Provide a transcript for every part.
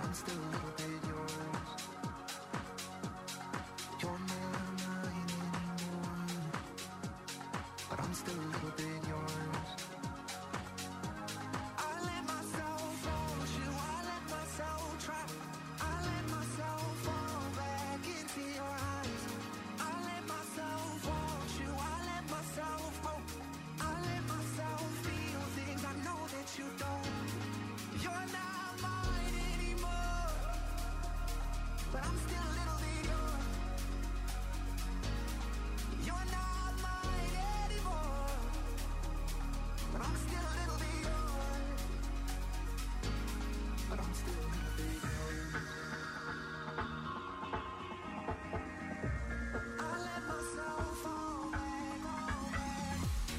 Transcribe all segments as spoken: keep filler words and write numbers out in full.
I'm still a little bit yours. You're not mine anymore, but I'm still a little bit yours. I let myself want you, I let myself try, I let myself fall back into your eyes. I let myself want you, I let myself hope, I let myself feel things I know that you don't. You're not mine anymore, but I'm still a little bit yours. You're not mine anymore, but I'm still a little bit yours. But I'm still a little bit yours. I let myself fall back, fall back.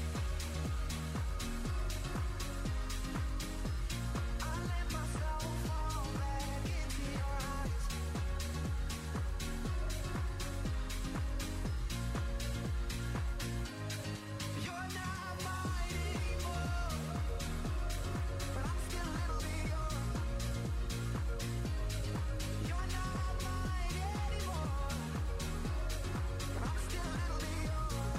I let myself fall back into your eyes. You're not mine anymore, but I'm still a little bit yours. You're not mine anymore, but I'm still a little bit yours.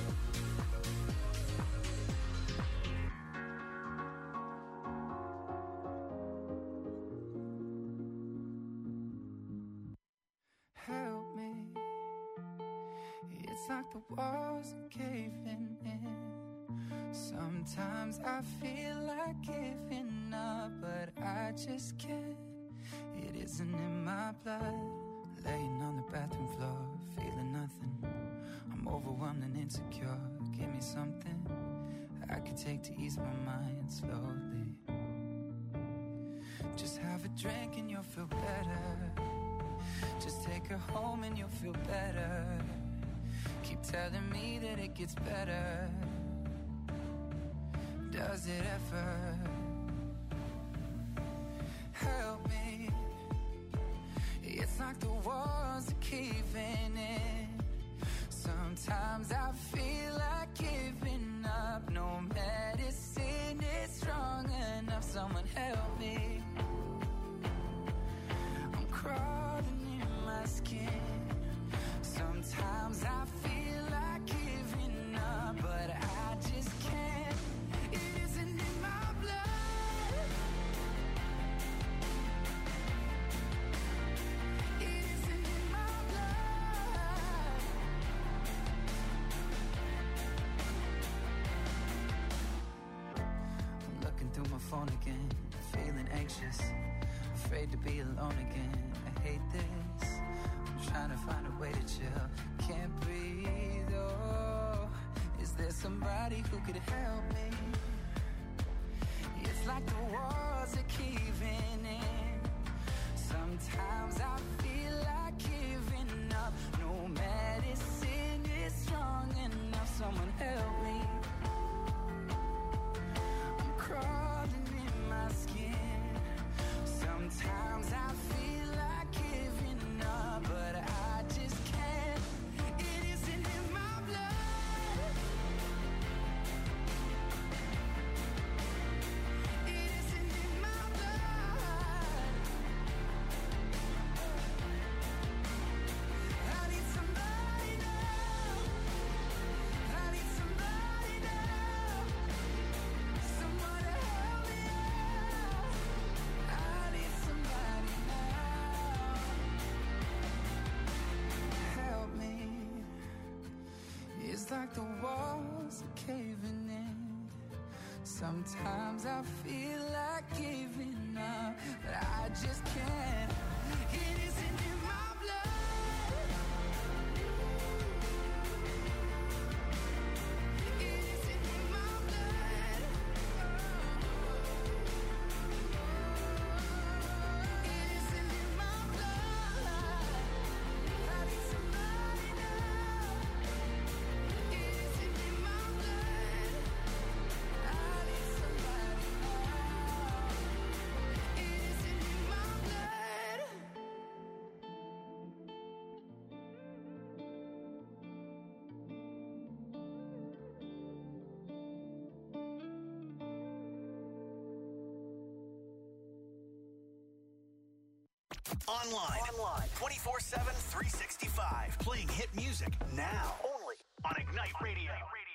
Help me. It's like the walls are caving in. Sometimes I feel like giving up, but I just can't. It isn't in my blood. Laying on the bathroom floor, feeling nothing. I'm overwhelmed and insecure. Give me something I could take to ease my mind slowly. Just have a drink and you'll feel better. Just take her home and you'll feel better. Keep telling me that it gets better. Does it ever? Help me. It's like the walls are caving in. Sometimes I feel like giving up. No medicine is strong enough. Someone help me. I'm crawling in my skin. Sometimes I feel like giving up, but I just can't. It isn't in my blood. It isn't in my blood. I'm looking through my phone again, feeling anxious, afraid to be alone again. I hate this. I'm trying to find a way to chill. Can't breathe, oh. Is there somebody who could help me? It's like the walls are caving in. Sometimes I feel like giving up. No medicine is strong enough. Someone help me. I'm crawling in my skin. Sometimes I feel like giving up, but I just can't. It isn't in my blood. It isn't in my blood. I need somebody now. I need somebody now. Someone to help me out. I need somebody now. Help me. It's like the walls are caving in. Sometimes I feel like giving up, but I just can't. It isn't in my blood. It isn't in my blood. It isn't in my blood. I need somebody now. It isn't in my blood. I need somebody now. Online. Online. twenty-four seven, three sixty-five. Playing hit music now. Only on Ignite Radio.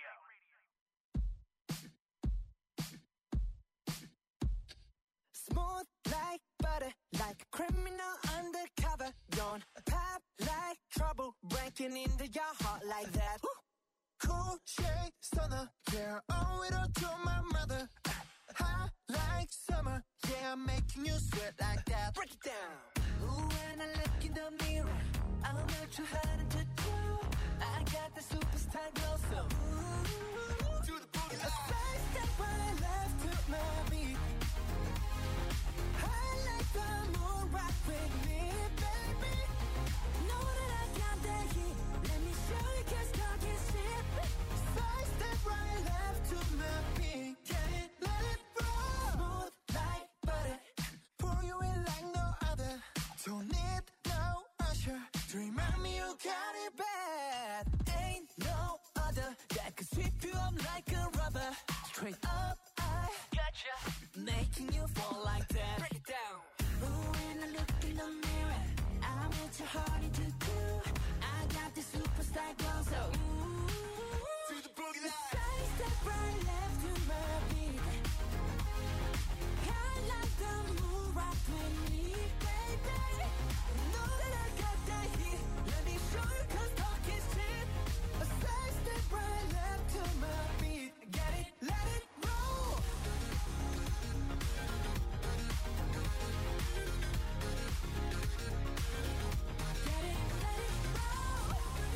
Smooth like butter, like a criminal undercover. Don't pop like trouble, breaking into your heart like that. Woo. Cool shade stunner, yeah, owe it all to my mother. Hot like summer, yeah, I'm making you sweat like that. Break it down. Ooh, when I look in the mirror, I'm not too hard to do. I got the superstar glow, so ooh, to the boogie line. A side step right left to my beat. I like the moon rock with me, baby. Know that I got that heat. Let me show you, 'cause talk is cheap. Side step right left to my beat. Get it, let it roll. Smooth like butter, pour you in like no other. Don't need no usher to remind me you got it bad. Ain't no other that could sweep you up like a rubber. Straight up, I gotcha, making you fall like that. Break it down. Ooh, when I look in the mirror, I'm what your heart to do. I got the superstar glow, so ooh, to the boogie line. Side step right left to my beat. I like the moon rock with me, baby. Know that I got that heat. Let me show you, 'cause talk is cheap. A side step right left to my beat. Get it, let it roll. Get it, let it roll.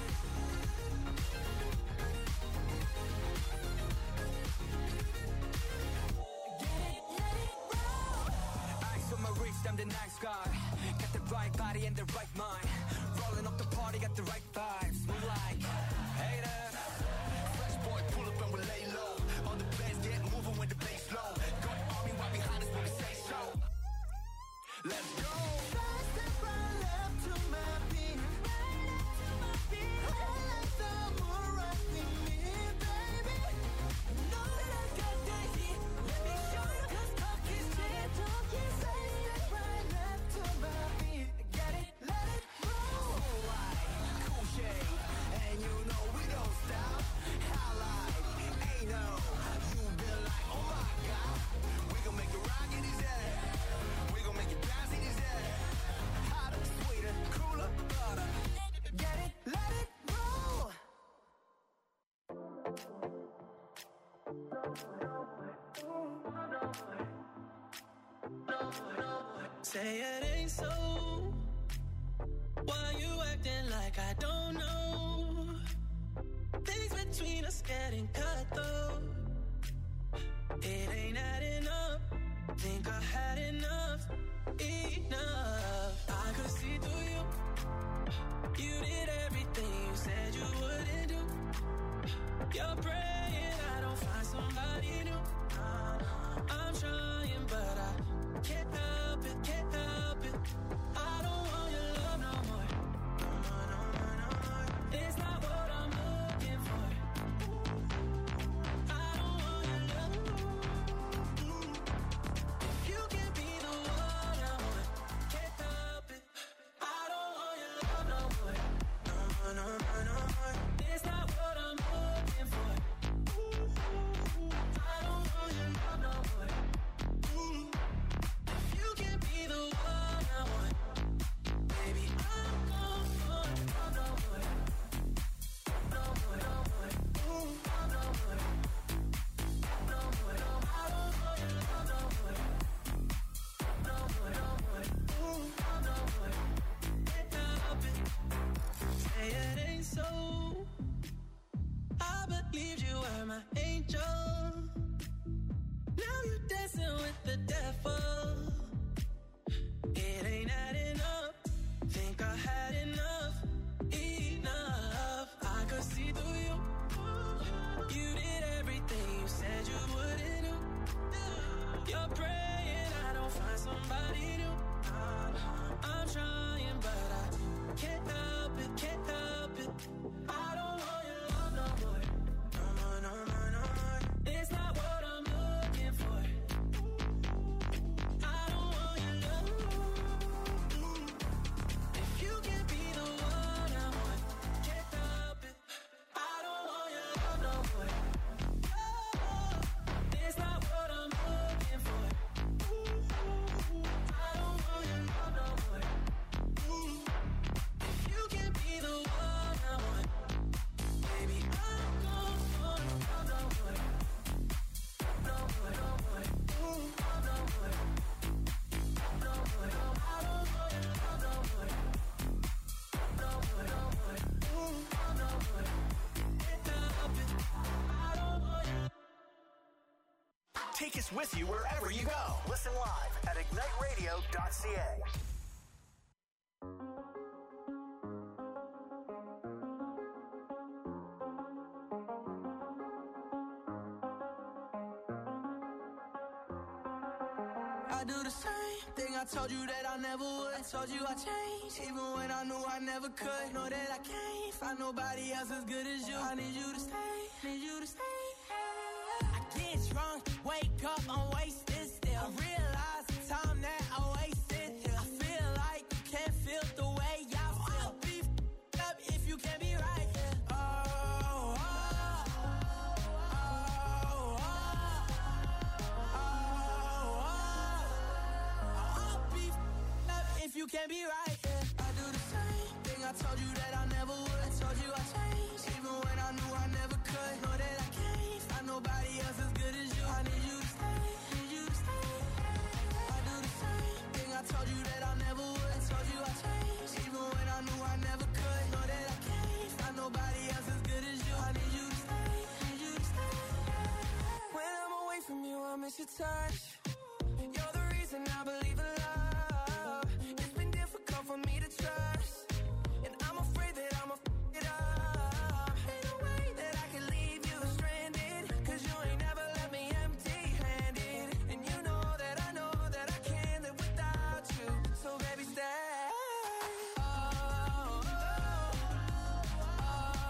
Get it, let it roll. Eyes on my wrist, I'm the nice guy. Got the right body and the right mind. Rolling up the party, got the right vibes. Move like haters. Fresh boy, pull up and we lay low. All the players get moving with the bass low. Got army right behind us when we say so. Let's go. Side step right left to my beat. Right up to my beat. I like the moon rock with me, baby. Know that I got that heat. Let me show you, 'cause talk is cheap. Talk is side step right left to my beat. Get it, let it roll. Like cool shade, and you know we don't stop. Highlight, ain't no. You been like, oh my god. We gon' make it rock in his head. We gon' make it bounce in his head. Hotter, sweeter, cooler, butter. Get it, let it roll. Say it ain't so. Why you acting like I don't know? Things between us getting cut though. It ain't adding up. Think I had enough, enough. I could see through you. You did everything you said you wouldn't do. You're praying I don't find somebody new. I'm trying, but I can't help it, can't help it. I don't want your love no more. No more, no more, no more. It's not what I'm looking for. I don't want your love. If you can be the Take us with you wherever you go. Listen live at ignite radio dot c a. I do the same thing I told you that I never would. I told you I changed, even when I knew I never could. Know that I can't find nobody else as good as you. I need you to stay, need you to stay. I get drunk, wake up, I'm wasted still. I realize the time that I wasted here. I feel like you can't feel the way I feel. I'll be f***ed up if you can't be right here. Oh, oh, oh, oh, oh, oh. I'll be f***ed up if you can't be right here. I do the same thing I told you that I never would. I told you I changed, even when I knew I never could. Know that I can't find nobody else as good as you. I need you to stay, need you to stay. I do the same thing I told you that I never would. I told you I changed, even when I knew I never could. Know that I can't find nobody else as good as you. I need you to stay, need you to stay. When I'm away from you, I miss your touch. You're the reason I believe in love. It's been difficult for me to trust, and I'm afraid that I'ma f*** it up. Ain't no way that I can leave you stranded, cause you ain't never left me empty-handed. And you know that I know that I can't live without you. So baby, stay. Oh, oh, oh, oh,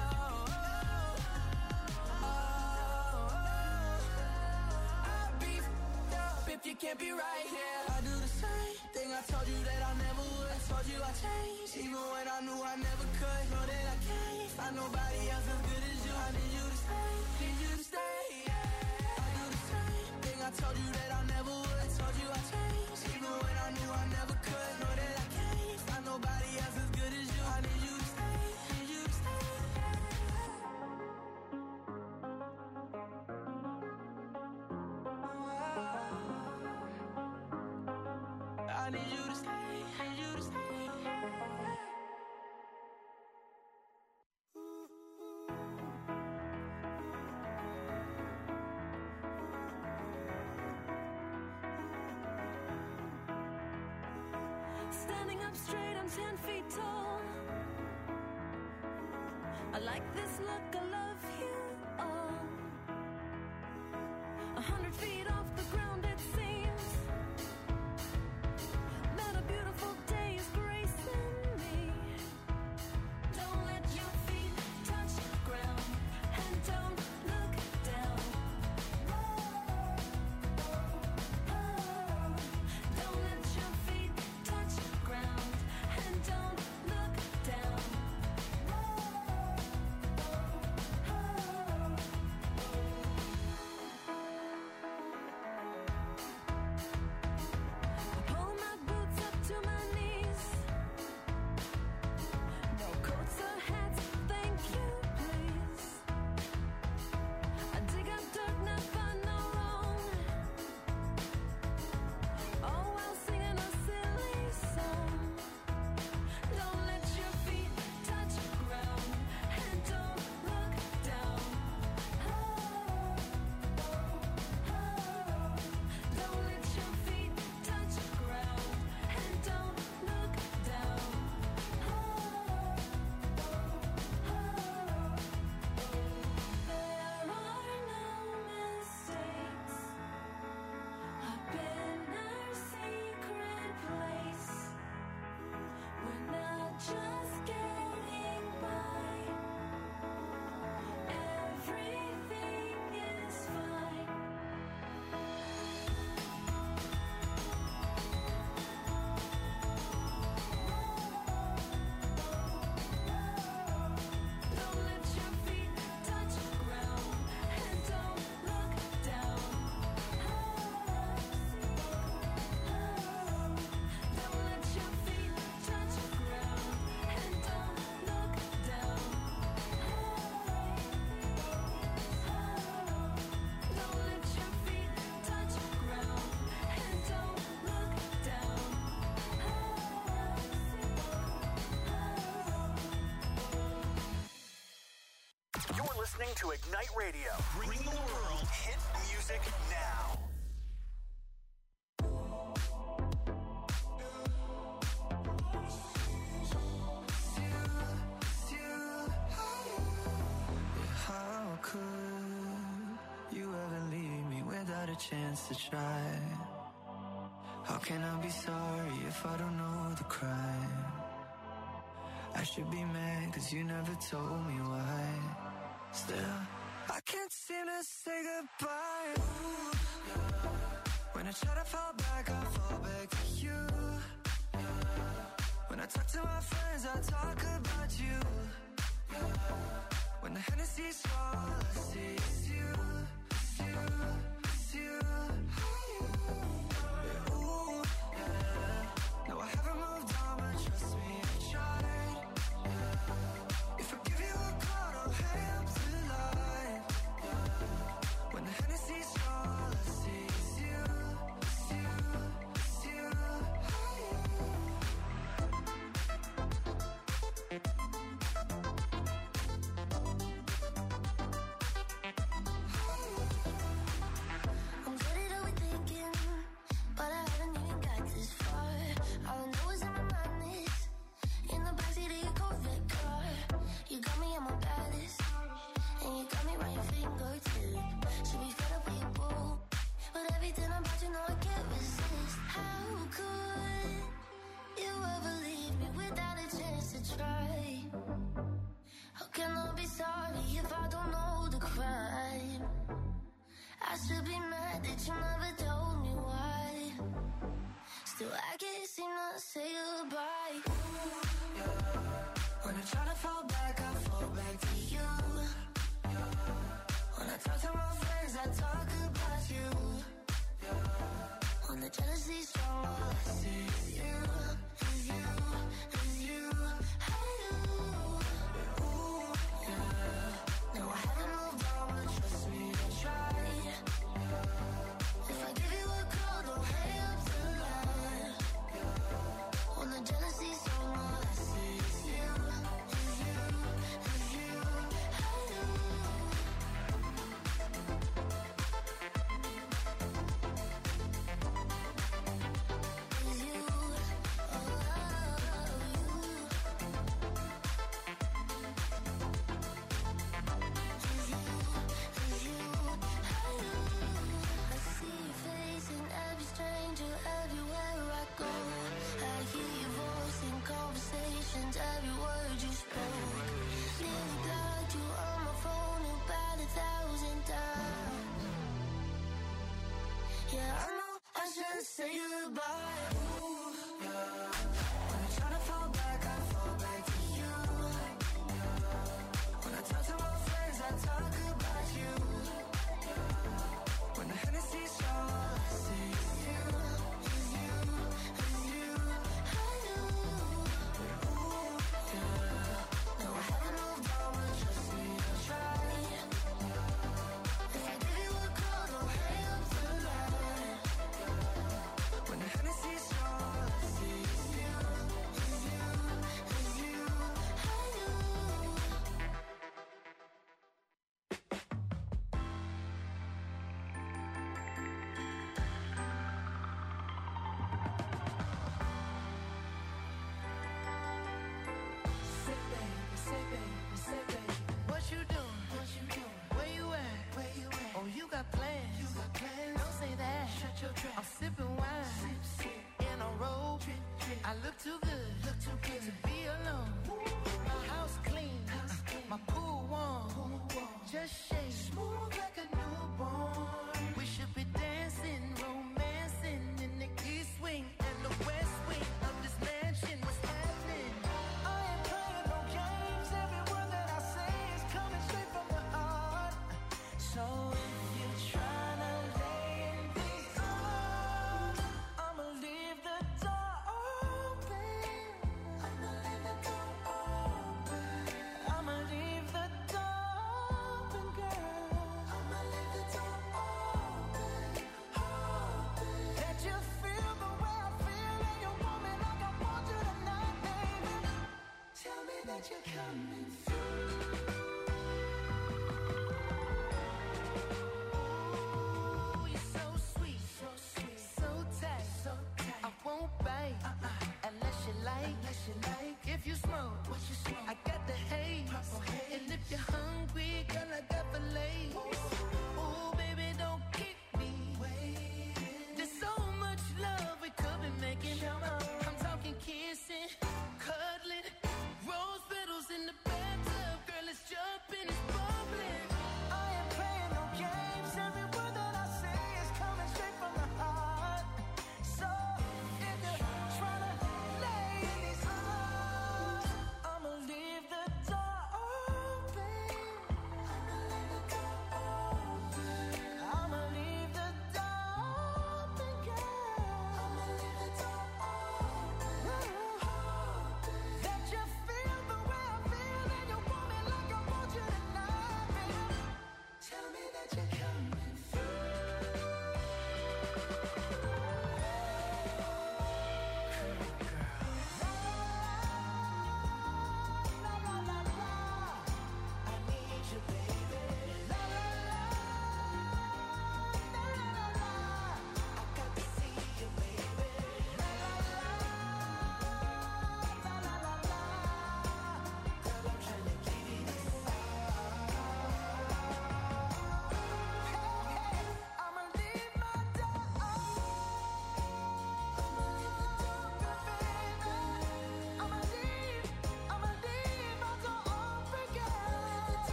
oh, oh. I'll be f***ed up if you can't be right here. I do the same thing I told you that I never would. I told you I changed, even when I knew I never could. Know that I can't find nobody else as good as you. I need you to stay, need you to stay. Yeah. I do the same thing I told you that I never would. I told you I changed, even when I knew I never could. Know that I can't find nobody else as good as you. I need you to stay, need you to stay. I need you to stay, need you to stay. Standing up straight, I'm ten feet tall. I like this look, I love you all. A hundred feet off the ground, it seems that a beautiful day is gracing me. Don't let your feet touch the ground, and don't look down. Don't let your feet touch the ground, and don't look down. Pull my boots up to my knees. No coats or hats, thank you, please. I dig up dirt, never no wrong. All while singing a silly song. Don't let your feet touch the ground, and don't look down. Don't let your feet touch the ground, and don't look down. There are no mistakes. I've been our secret place. We're not just getting by. Everything is fine. Don't let your feet touch the ground, and don't look down. Don't let your feet touch the ground, and don't look down. Don't let your feet touch the ground, and don't look down. You're listening to Ignite Radio, bringing the world hit music now. chance to try. How can I be sorry if I don't know the crime? I should be mad cause you never told me why. Still, I can't seem to say goodbye. Ooh, yeah. When I try to fall back, I fall back to you. Yeah. When I talk to my friends, I talk about you. Yeah. When the Hennessy's all I see is you, is you, is you. Yeah, ooh, yeah. No, I haven't moved on, but trust me, I tried. Yeah. If I give you a call, don't hang up the line. Yeah. When the Hennessy's all I see is you, is you, is you. I'm good at overthinking, but I haven't even got this far. All I know is in my mind is in the backseat of your Corvette car. You got me on my baddest, and you got me right your fingertip. Should be fed up with your boo, but everything about you know I can't resist. How could you ever leave me without a chance to try? How can I be sorry if I don't know the crime? I should be mad that you never told me why. Still, I can't seem to say goodbye. Ooh, yeah. When I try to fall back, I fall back to you. Yeah. When I talk to my friends, I talk about you. Yeah. When the jealousy's strong, all I see is you, is you, is you. Hey, you. Yeah, ooh, yeah. No, I haven't moved on, but trust me, I tried. If I give you a call, don't hang up the line. When the jealousy's strong, all I see is you, is you, is you. Hey, you. Is you, oh, you. Is you, is you, hey, you. I see your face in every stranger everywhere I go. I hear your voice in conversations, every word you spoke. Nearly blocked you on my phone about a thousand times. Yeah, I know I should say goodbye. Ooh, yeah. When I try to fall back, I fall back to you. Yeah. When I talk to my friends, I talk about you. Yeah. When the Hennessy's all I see is you, is you, is you. Hey, you. Ooh, yeah. No, I haven't moved on, but trust me, I tried. If I give you a call, don't hang up the line. When the Hennessy's all I see is you, is you, is you. Hey, you. Say baby, say baby, say baby. What you doing? What you doing? Where you at? Where you at? Oh, you got plans. You got plans. Don't say that. Shut your trap. I'm sipping wine. Sip, sip. In a robe. Drip, drip. I look too good. Look too good to be alone. My house clean. House clean. My pool warm. Pool warm. Just shake. Smooth like a newborn. We should be dancing, romancing in the east wing and the west wing of this mansion. What's happening? I ain't playing no games. Every word that I say is coming straight from the heart. So if you're trying to lay in these arms, I'ma leave the door open. I'ma leave the door open. I'ma leave the door open, girl. I'ma leave the door open.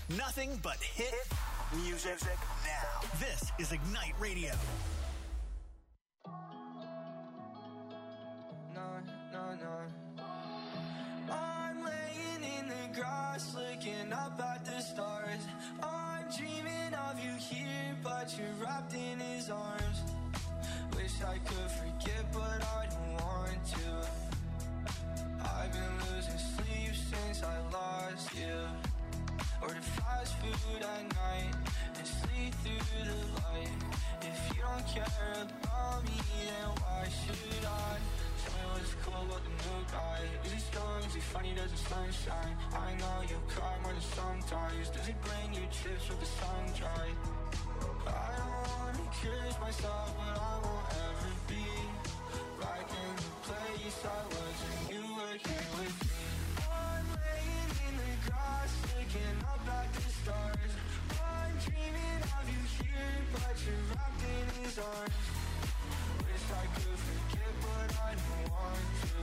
Nothing but hit music now. This is Ignite Radio. No, no, no. I'm laying in the grass, looking up at the stars. I'm dreaming of you here, but you're wrapped in his arms. Wish I could forget, but I don't want to. I've been losing sleep since I lost you. Order fast food at night and sleep through the light. If you don't care about me, then why should I? Tell me what's cool about the new guy. Is he strong? Is he funny? Does the sunshine? I know you cry more than sometimes. Does he bring you chips with the sun dry? I don't wanna curse myself, but I won't ever be back in the place I was when you were here with me. I'm laying in the grass, looking up at the stars. I'm dreaming of you here, but you're wrapped in his arms. Wish I could forget, but I don't want to.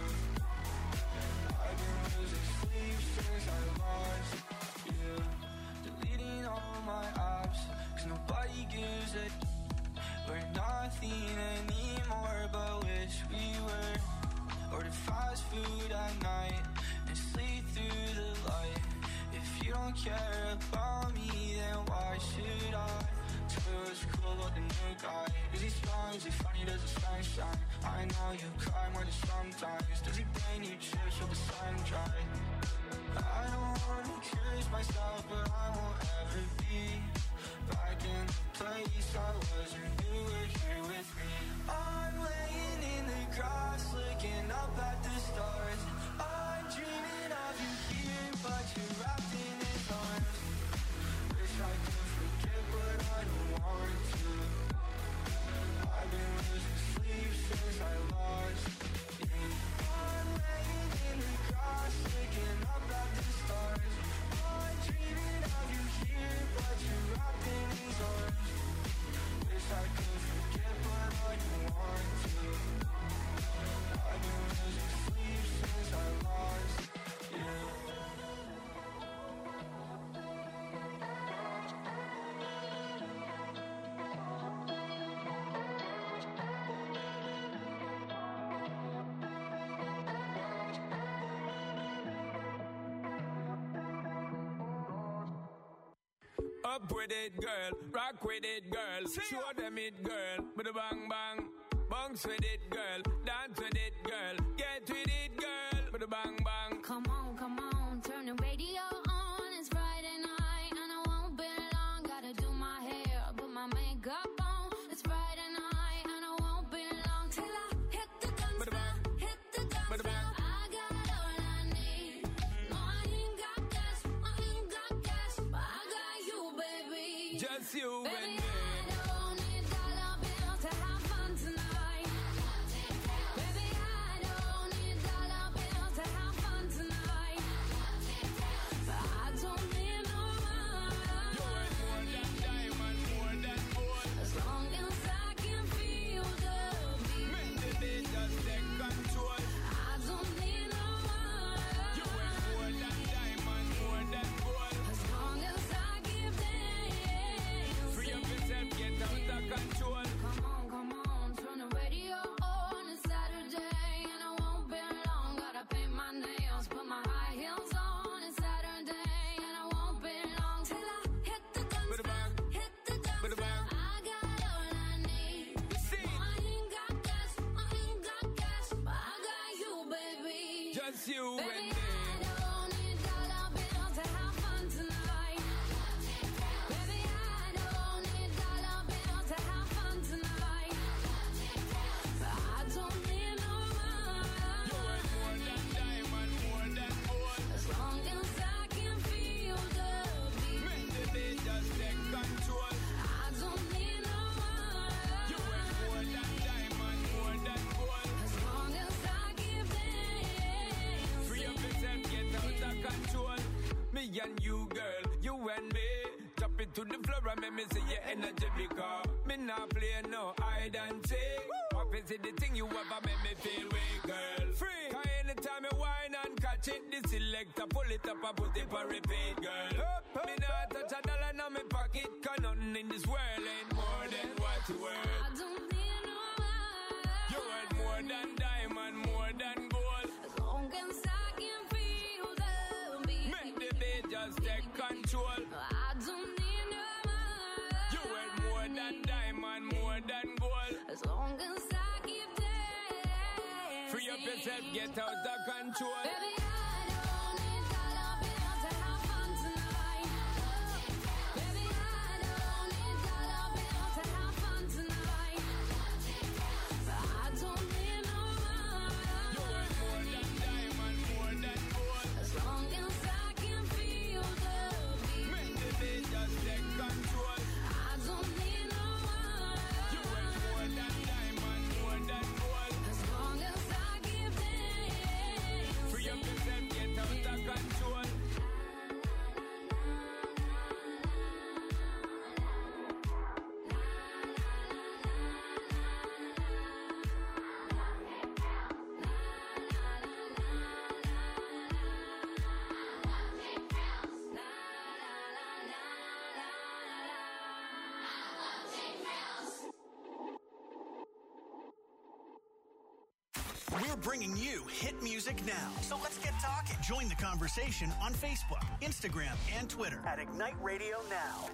I've been losing sleep since I lost you. Deleting all my apps, cause nobody gives a. We're nothing anymore, but wish we were. Order fast food at night and sleep through the light. If you don't care about me, then why should I? Tell me what's cool about the new guy. Is he strong? Is he funny? Does the sunshine? I know you cry more than sometimes. Does he bring you chips with the sun dry? I don't wanna curse myself, but I won't ever be back in the place I was when you were here with me. I'm laying in the grass, looking up at the stars. I'm dreaming of you here, but you're wrapped in his arms. Wish I could forget, but I don't want to. I've been losing sleep since I lost you. I'm laying in the grass, looking up at the stars. I'm dreaming of you here, but you're wrapped in his arms. Wish I could forget, but I don't want to. I've been losing sleep since I lost you. Up with it, girl. Rock with it, girl. Show them it, girl. With a bang bang. Bounce with it, girl. Dance with it, girl. Get with it, girl. With a bang bang. Come on, come on, turn the radio on. It's Friday night and I won't be long. Gotta do my hair, put my makeup on. It's Friday night and I won't be long till I hit the dance floor, hit the dance floor. I got all I need. No, I ain't got cash, I ain't got cash, but I got you, baby. Just you Baby, and me. I don't need dollar bills to have fun tonight. Baby, I don't need dollar bills to have fun tonight. But I don't need no money. You ain't more than diamond, more than gold. As long as I can feel the beat. Make the day just take control. I don't need no money. You ain't more than diamond, more than gold. As long as I keep dancing. Free up yourself, get out of control. Come on, come on, turn the radio on. It's Saturday and I won't be long. Gotta paint my nails, put my high heels on. It's Saturday and I won't be long till I hit the dance With a floor, bang. hit the dance With a floor. bang. I got all I need. You see No, it? I ain't got cash, I ain't got cash, but I got you, baby. Just you and Baby, me. I don't need dollar bills to have fun tonight. Baby, I don't need dollar bills to have fun tonight. But I don't need no You ain't more money. than diamond, more than gold. As long as I can feel the beat. Make the day just take control. I don't need no You ain't more money. than diamond, more than gold. As long as I keep dancing. Free up yourself, get out of control. Me and you, girl, you and me. Drop it to the floor and make me see your energy because me not play no hide and seek. What is it the thing you ever make me feel weak, girl? Free. Cause anytime you whine and catch it, the selector pull it up and put it for repeat, girl. Me not a control. I don't need no more. You want more than diamond, more than gold. As long as I keep dancing. Free up yourself, get out of control. Baby, I don't need dollar bills to have fun tonight. Baby, I don't need dollar bills to have fun tonight. I don't need no more. You want more than diamond, more than gold. As long as I can feel the beat. Make the beat just take control. I don't need no more. You want more than diamond, more than gold. As long as I keep dancing. Free up yourself, get out of control. We're bringing you hit music now. So let's get talking. Join the conversation on Facebook, Instagram, and Twitter at Ignite Radio Now.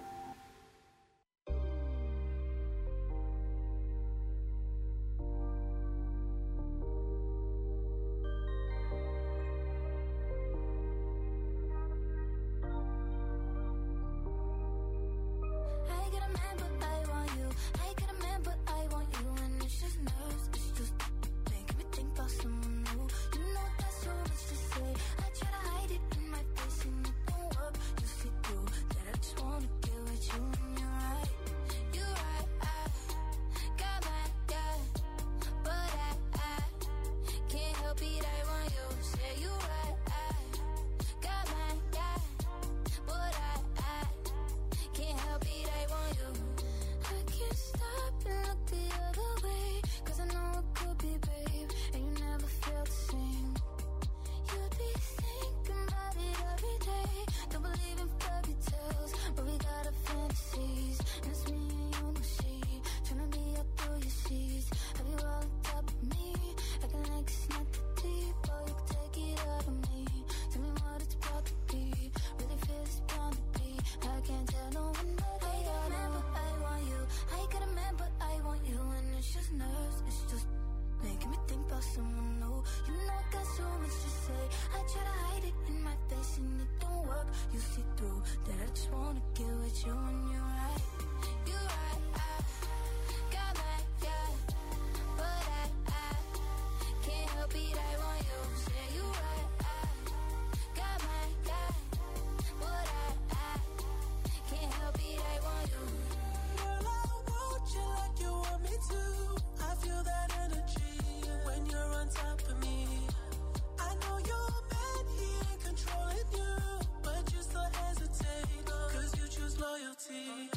I get a man, but I want you. I get a man, but I want you. And it's just nerves, it's just making me think about someone new. You know there's so much to say. I try to hide it in my face and it don't work. You see through that I just wanna get with you and you're right. You're right, I got my guy, but I, I can't help it, I want you. Say you're right, I got my guy, but I, I can't help it, I want you. I can't stop and look the other way, cause I know it could be, babe, and you never felt the same. You'd be thinking about it every day. Don't believe in fairy tales, but we got our fantasies. And it's me and you, no shade, tryna be up through your sheets. Have you all on top of me, acting like it's not that deep. Oh, you can take it out of me. Tell me what it's about to be. Really feel it's bound to be. I can't tell no one, but I got a man, but I want you. I got a man, but I want you. And it's just nerves, it's just making me think about someone new. You know I got so much to say. I try to hide it in my face and it don't work. You see through that I just wanna get with you and you're right. You're right, I got my guy, but I, I can't help it, I want you. Say you're right, I got my guy, but I, I can't help it, I want you. Girl, I want you like you want me to. I feel that energy when you're on top of me. I know your man, he ain't controlling you, but you still hesitate, cause you choose loyalty.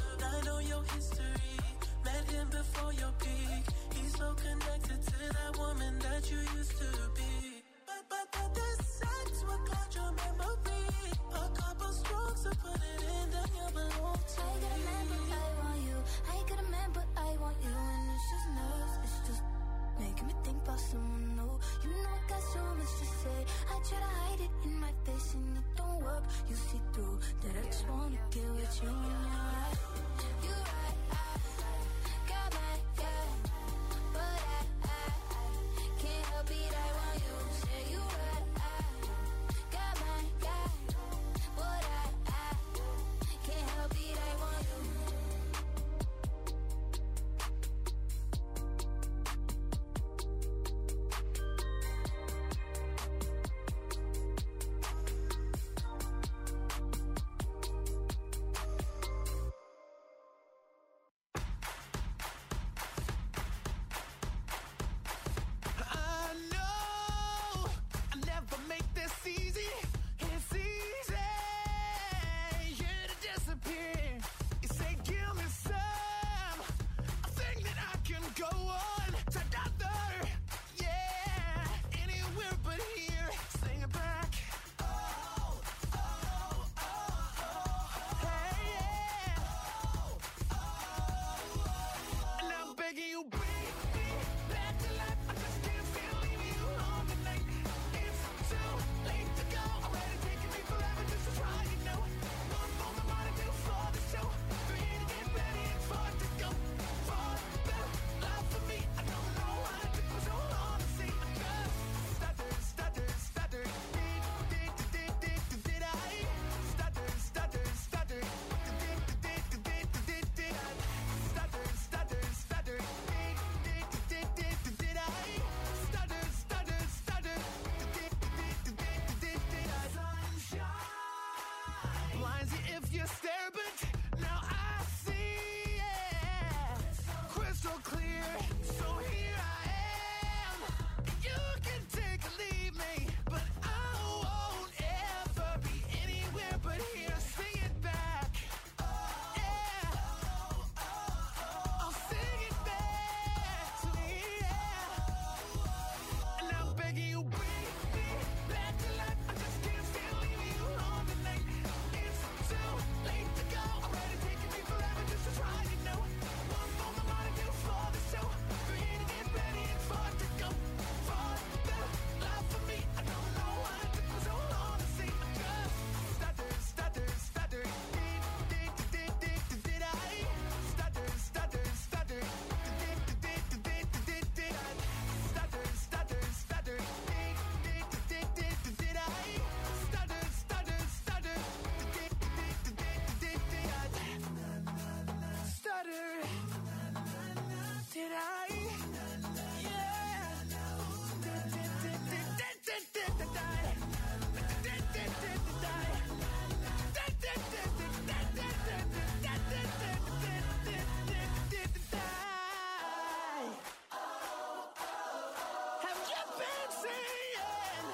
if you stare, but now I see it crystal clear. So here I am. You can take or leave me, but I won't ever be anywhere but here. Sing it back. Yeah. I'll sing it back to me. Yeah. And I'm begging you, bring me back to life. I just can't stand leaving you alone tonight. It's too late to go. Already taking me forever just to try, you know. One moment more to do for the show. Three to get ready and four to go. For the love for me, I don't know why it took me so long to see. I just stutter, stutter, stutter. Did, did, did, did, did, did I? Stutter, stutter, stutter. Did, did, did, did, did, did, did I? Stutter, stutter, stutter. Did, did, did, did, did, did I? Stutter, stutter, stutter. Did, did, did, did, did, did I? Stutter. Did I? Yeah. Did, did, did, did, did, did, did, did I? Did, did, did, did I? Did, did, did, did, did, did, did, did, did, did, did, did, did, did I? Have you been seeing?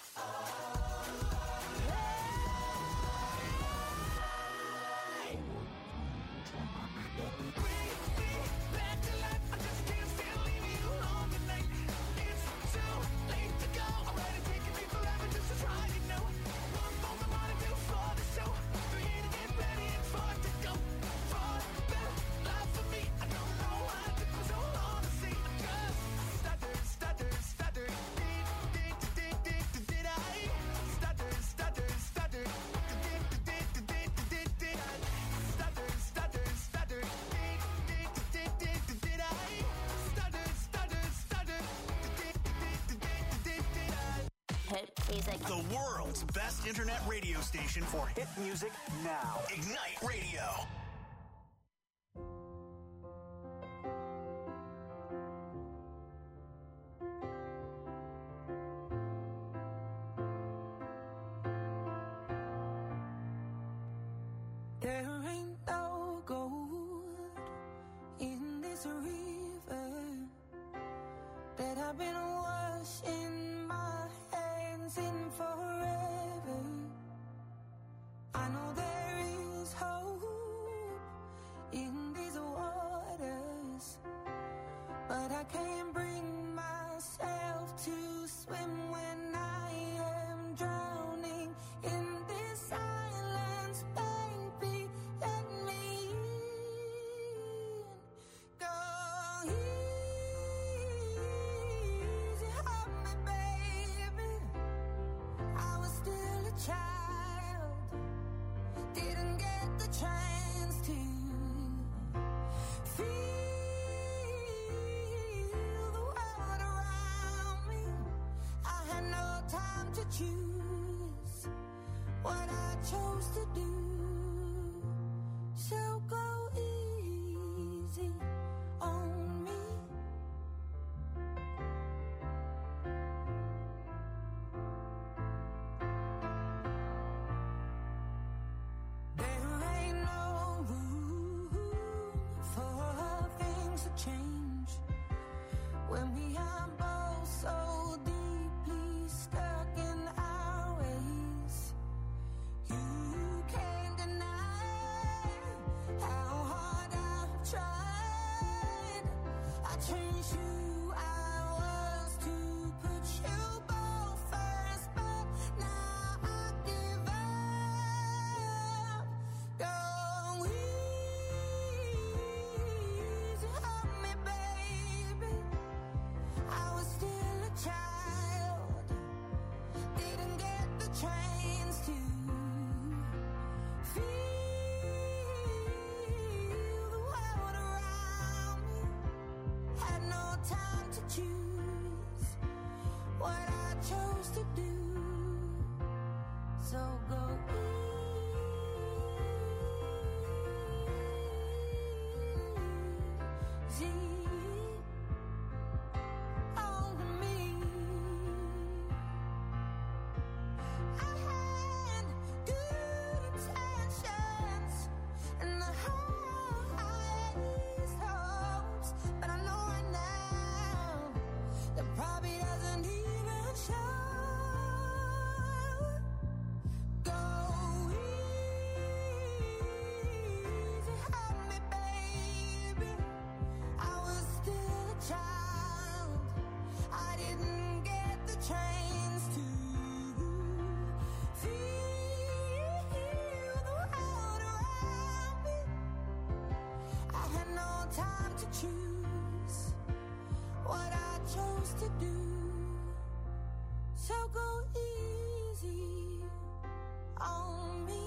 Bring me back to life. I just can't stand leaving you alone tonight. It's too late to go. Already taking me forever just to try, you know. One moment more to do for the show. Three to get ready and four to go. For the love for me, I don't know why it took me so long to see. I just stutter, stutter, stutter. Did, did, did, did, did, did I? Stutter, stutter, stutter. Did, did, did, did, did, did I? Stutter, stutter, stutter. Did, did, did, did, did, did I? Stutter, stutter, stutter. Did, did, did, did, did I? Hit music. The world's best internet radio station for hit music now. Ignite Radio. There ain't no gold in this river that I've been washing my hands in forever. I know there is hope in these waters, but I can't bring myself to swim when I am drowning in this silence, baby. Let me in. Go easy on me, baby. I was still a child, didn't get the chance to feel the world around me. I had no time to choose what I chose to do. So go easy on me. There ain't no room for things to change when we are both so deeply stuck in our ways. You can't deny how hard I've tried. I changed who I was to put you both first, but now I give up. Go easy on me, baby. I was still a child, didn't get the chance to feel the world around me. Had no time to choose what I chose to do. So go easy on me. I had good intentions. things to do, so go easy on me.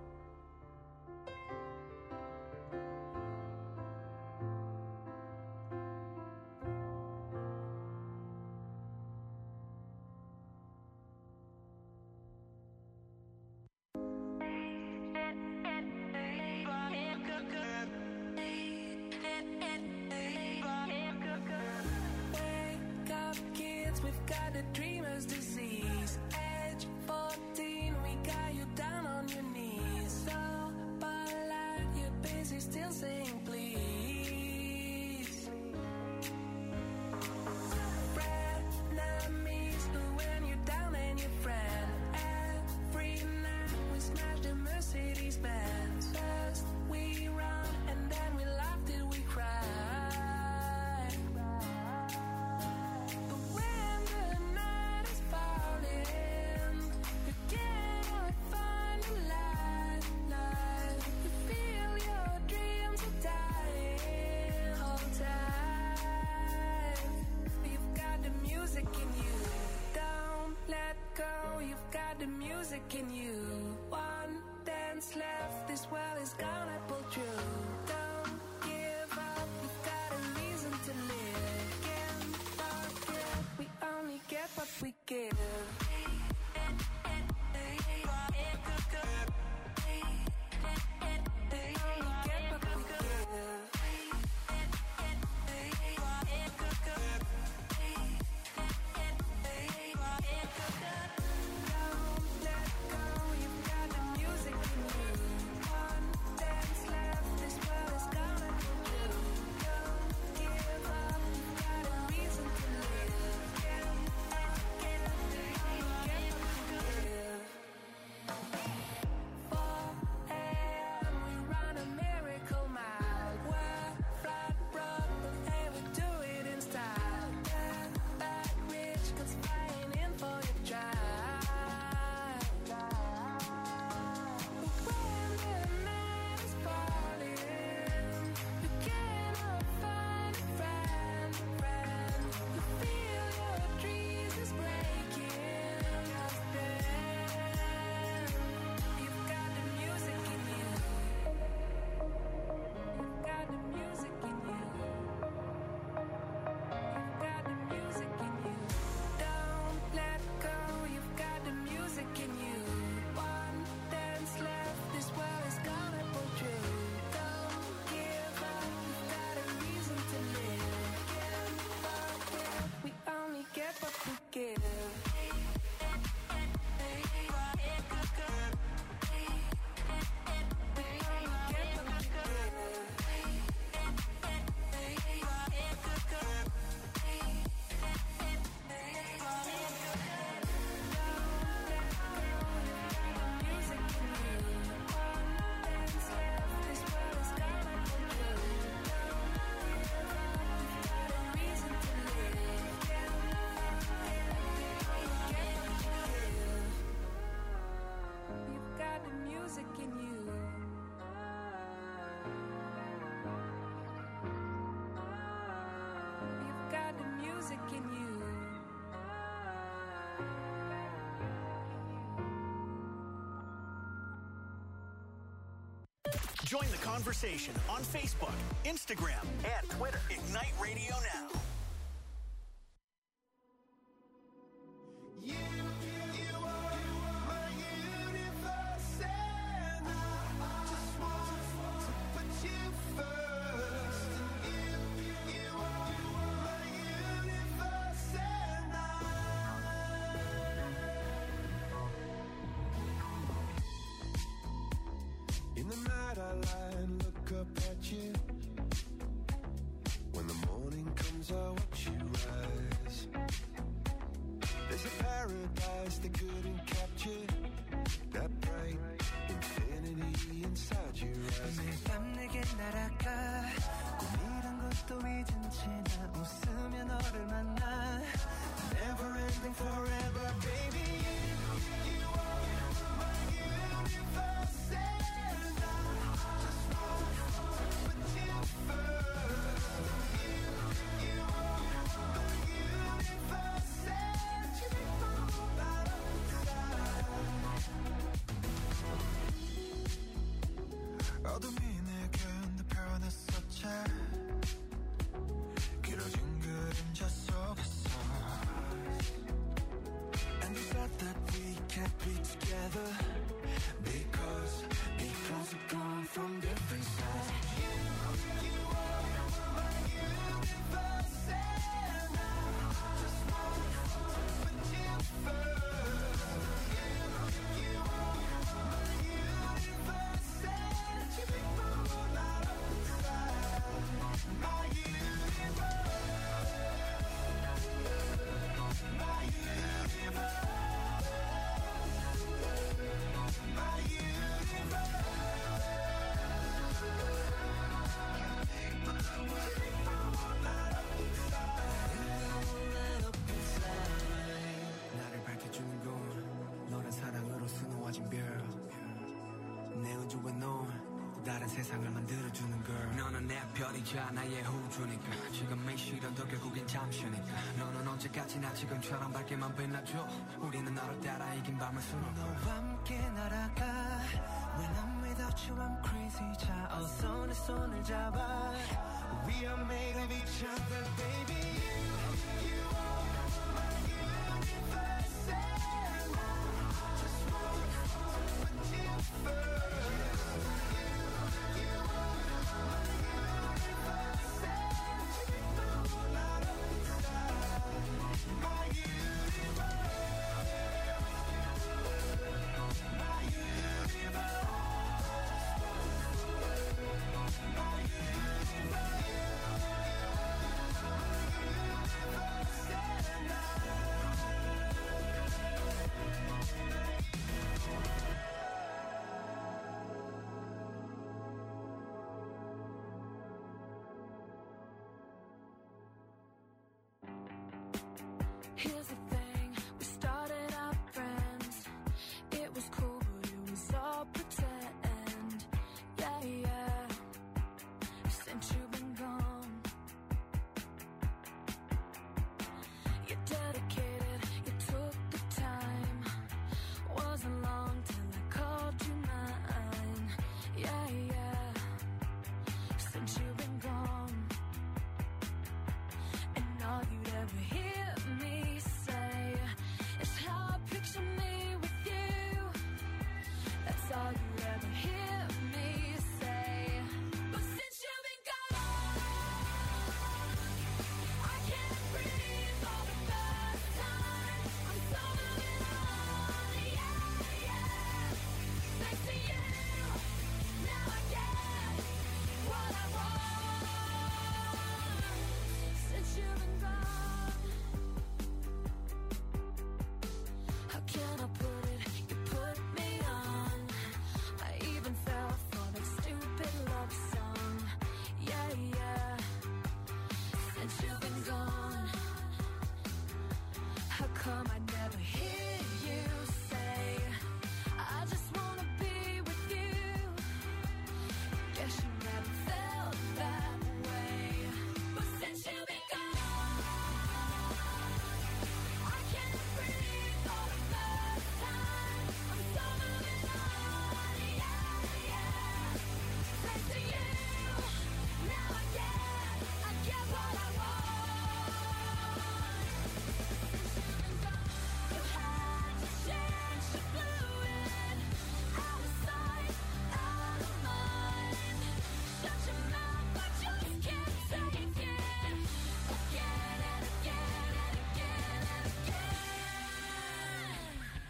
Wake up, kids, we've got a dreamer's disease. Age fourteen, we got you down on your knees. So polite, you're busy still saying please. Frenemies, who when you're down and your friend. Every night we smash the Mercedes Benz. First we run and then we laugh till we cry. But when the night is falling, you cannot find a light, light. You feel your dreams are dying. Hold tight. You've got the music in you. Don't let go. You've got the music in you. One dance left. This world is gonna pull through. Don't give up. You've got a reason to live. Can't forget. We only get what we give. Join the conversation on Facebook, Instagram, and Twitter. Ignite Radio Now. You, you are my universe, and I just want to put you first. You, you are my universe, and I. In the night I lie and look up at you. When the morning comes I watch you rise. There's a paradise they couldn't capture. That bright infinity inside your eyes. 매일 밤 내게 날아가 꿈이란 것도 잊은 채 나 웃으며 너를 만나. Never ending forever, baby. You, you are my universe, and I just want to put you first. You, you are my universe. 우주의 너 다른 세상을 만들어주는 girl. 너는 내 별이자 나의 호주니까 지금 이 시련도 결국엔 잠시니까 너는 언제까지나 지금처럼 밝게만 빛나줘. 우리는 너를 따라 이긴 밤을 수놓고 너와 함께 날아가. When I'm without you I'm crazy. 자 어서 내 손을 잡아. We are made of each other baby. You, you are my universe and I just want to put you first. Here's the thing, we started out friends. It was cool, but it was all pretend. Yeah, yeah, since you've been gone. You're dedicated, you took the time. Wasn't long till I called you mine. Yeah, yeah, since you've been gone. And all you'd ever hear me say is how I picture me with you. That's all you ever hear me say. But since you've been gone, I can't breathe for the first time. I'm so moving on, yeah, yeah. Thanks to you, now I get what I want. Since you've been gone, how can I put it? You put me on. I even fell for that stupid love song. Yeah, yeah. Since you've been gone, how come I never hear you say I just wanna be with you? Guess you never felt that way. But since you've been gone, I can't breathe for the first time. I'm so moving on, yeah, yeah. Thanks to you, now I get, I get what I want. Since you've been gone, you had to change, you blew it. Out of sight, out of mind. Shut your mouth, I just can't take it. Again and again and again and again.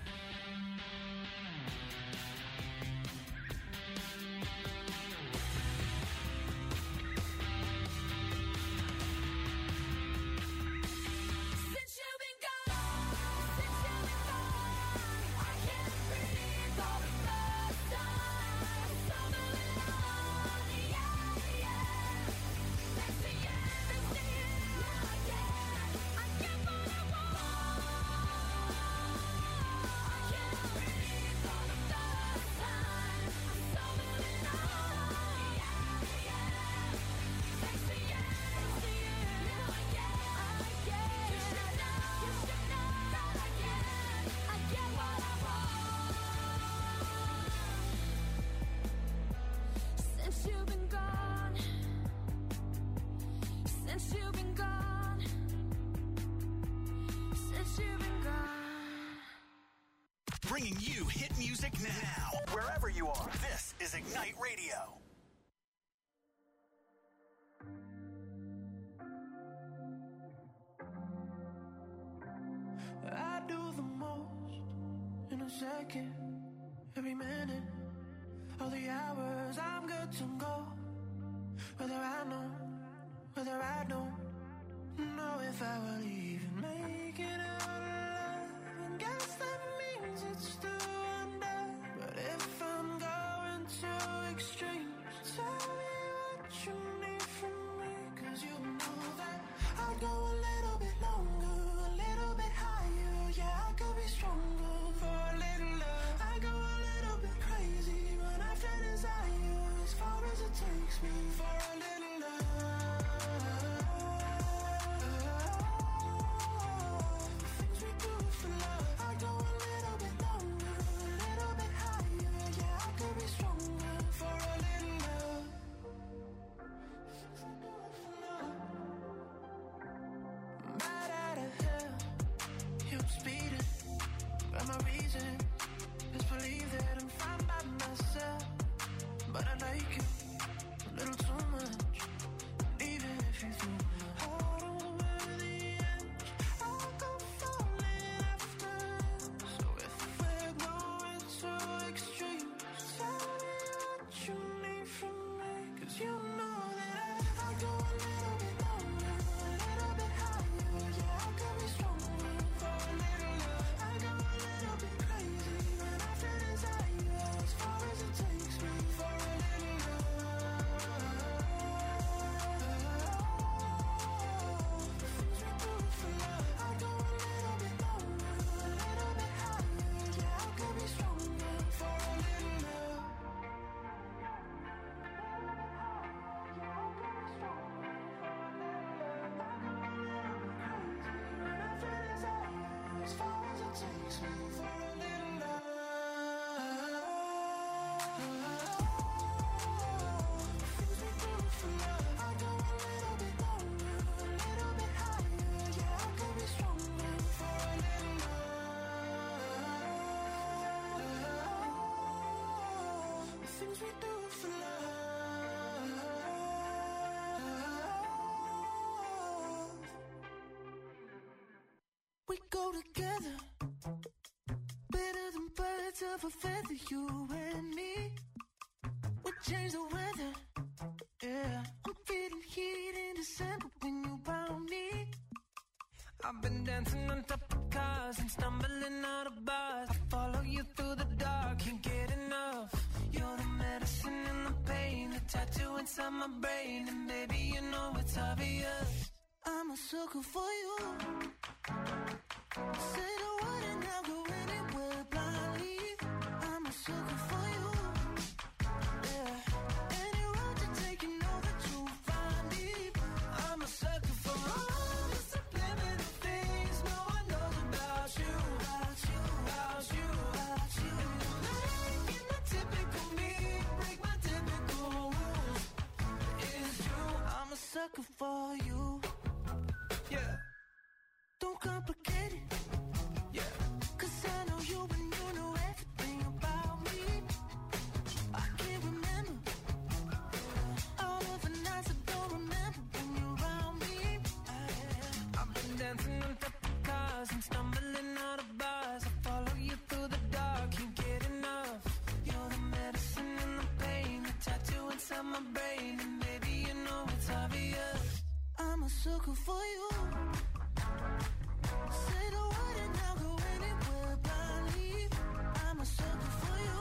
Since you've been gone, since you've been gone, I can't breathe for the first time. I'm so moving on, yeah, yeah. Thanks to you, thanks to you, now I get, I get what I want. I can't breathe for the first time. I'm so moving on, yeah, yeah. Thanks to you, thanks to you, now I get, I get. You should know, you should know that I get, I get what I want. Since you've been gone, since you've been gone, since you've been gone. Bringing you hit music now, wherever you are. This is Ignite Radio. I do the most in a second, every minute, all the hours I'm good to go. Whether I know, whether I don't know if I will even make it out alive. And guess that means it's still under. But if I'm going to extremes, tell me what you need from me. Cause you know that I'd go a little bit longer, a little bit higher. Yeah, I could be stronger for a little love. I go a little bit crazy when I finish things we do for love. We go together, better than birds of a feather, you and me. We change the weather, yeah. I'm feeling heat in December when you found me. I've been dancing on top of cars and stumbling out of bars. I follow you through the dark, can't get enough. You're the medicine and the pain, the tattoo inside my brain. And baby, you know it's obvious, I'm a sucker for you. Say the word and I'll go anywhere blindly. I'm a sucker for you, yeah. Any road you take, you know that you'll find me. I'm a sucker for all the subliminal things no one knows about you, about you, about you, about you. Making the typical me break my typical rules. It's true, I'm a sucker for you, yeah. Don't complicate it, yeah. Cause I know you and you know everything about me. I can't remember all of the nights I don't remember when you're around me. I, I've been dancing on top of cars and stumbling out of bars. I follow you through the dark, can't get enough. You're the medicine and the pain, the tattoo inside my brain. And baby, you know it's obvious, I'm a sucker for you. Say the word and I'll go anywhere blindly. I'm a sucker for you,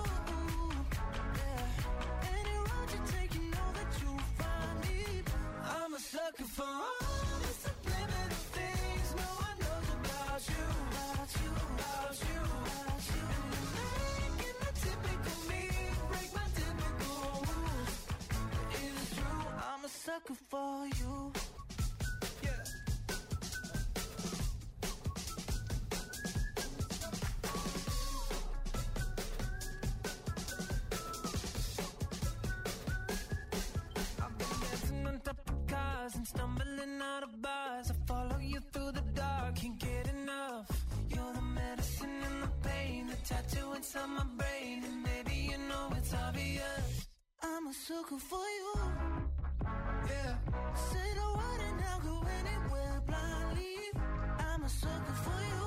yeah. Any road you take, you know that you'll find me. I'm a sucker for all the subliminal things no one knows about you, about you, about you, about you. Making the typical me break my typical rules. It's true, I'm a sucker for you, yeah. And stumbling out of bars, I follow you through the dark, can't get enough. You're the medicine and the pain, the tattoo inside my brain. And baby, you know it's obvious, I'm a sucker for you, yeah. Say the word and I'll go anywhere blindly. I'm a sucker for you,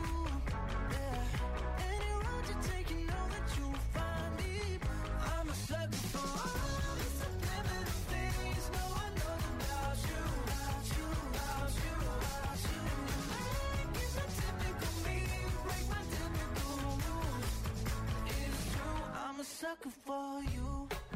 yeah. Any road you take, you know that you'll find me. I'm a sucker for all the subliminal things no one knows about you, about you, about you, about you. Making the typical me break my typical rules. It's true, I'm a sucker for you.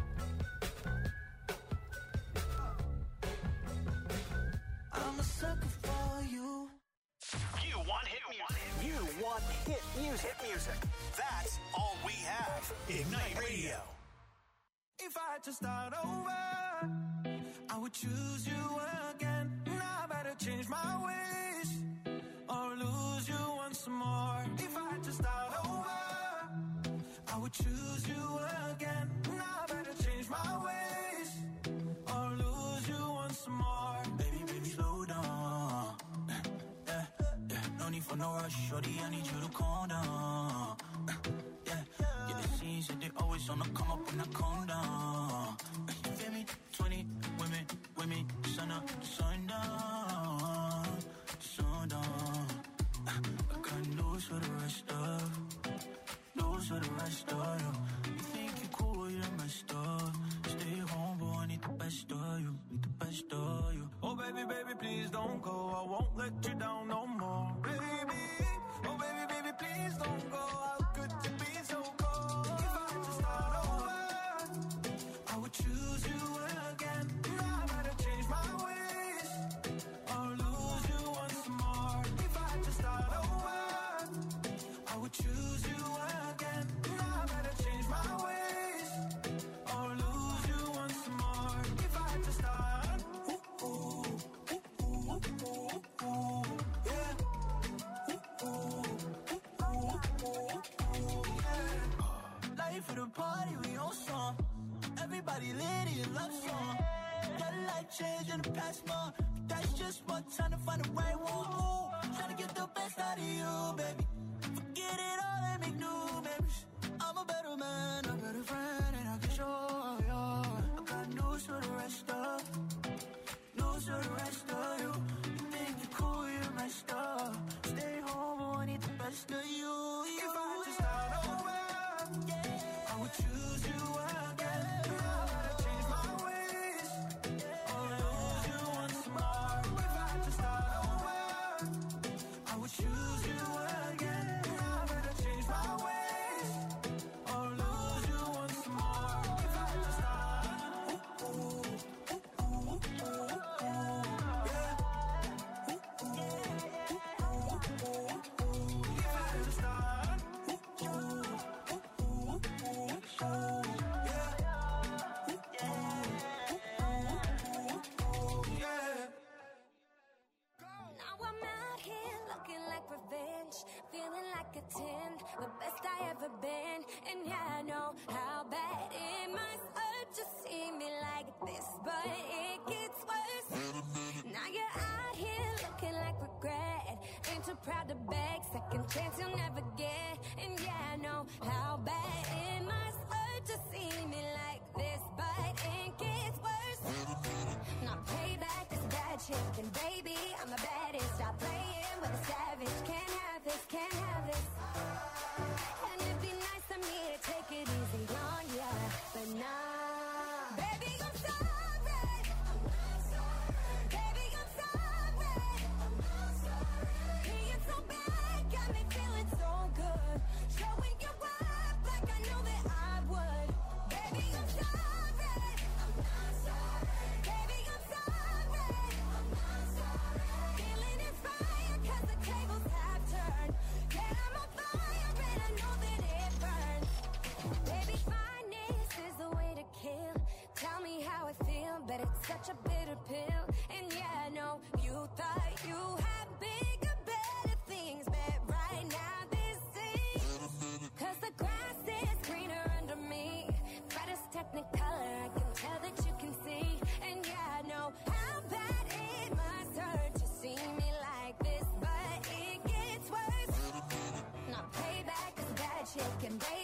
I'm a sucker for you. You want hit music. You want hit music. Hit music. That's all we have. Ignite Radio. If I had to start over, I would choose you again. Now I better change my ways or lose you once more. If I had to start over, I would choose you again. Now I better change my ways or lose you once more. Baby, baby, slow down. Yeah, yeah. No need for no rush, shorty, I need you to calm down. Yeah, yeah, the scenes that they always on the come up when I calm down. You feel me? Twenty women, women, sun up, sun down, sun down. I can't lose for the rest of, lose for the rest of you. You think you're cool, you're messed up. Stay home, but I need the best of you, need the best of you. Oh baby, baby, please don't go. I won't let you down no more, baby. Oh baby, baby, please don't go. How could you be so cold? If I had to start over, I would choose you again. Now I better change my ways or lose you once more. If I had to start over, I would choose you again. Now I better change my ways or lose you once more. If I had to start, ooh, ooh, ooh, ooh, ooh, ooh, yeah. Ooh, ooh, ooh, ooh, ooh, yeah. Life of the party, we on song. Everybody lit in love song. Got a life change in the past month. That's just one time to find the right one. Ooh, trying to get the best out of you, baby. Forget it all and make new memories. I'm a better man, a better friend, and I can show Baby, I'm sorry. Baby, I'm sorry. Being so bad got me feeling so good. Showing you up like I know that I would. Baby, I'm sorry. Baby, I'm sorry. Feeling inspired 'cause the tables have turned. Yeah, I'm on fire and I know that it burns. Baby, fineness is the way to kill. Tell me how I feel, but it's such a bitter pill. And yeah, I know you thought you had bigger, better things, but right now this is 'cause the grass is greener under me. Brightest technicolor, I can tell that you can see. And yeah, I know how bad it must hurt to see me like this, but it gets worse. Not payback is bad chicken, baby.